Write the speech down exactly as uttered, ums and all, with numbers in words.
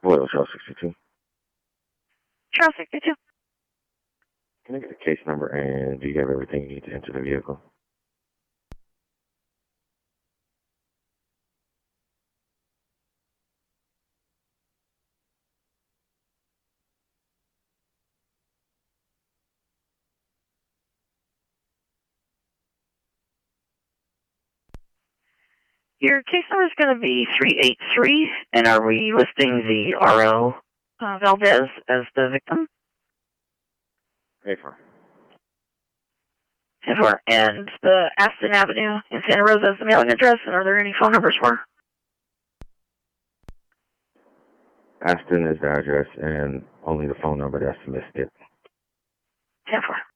Hello, Charles sixty-two. Charles sixty-two. Can I get the case number and do you have everything you need to enter the vehicle? Your case number is going to be three eight three, and are we listing the R L uh, Valdez as the victim? Hey, for. And the Aston Avenue in Santa Rosa is the mailing address, and are there any phone numbers for? Aston is the address and only the phone number that's missed it. ten four.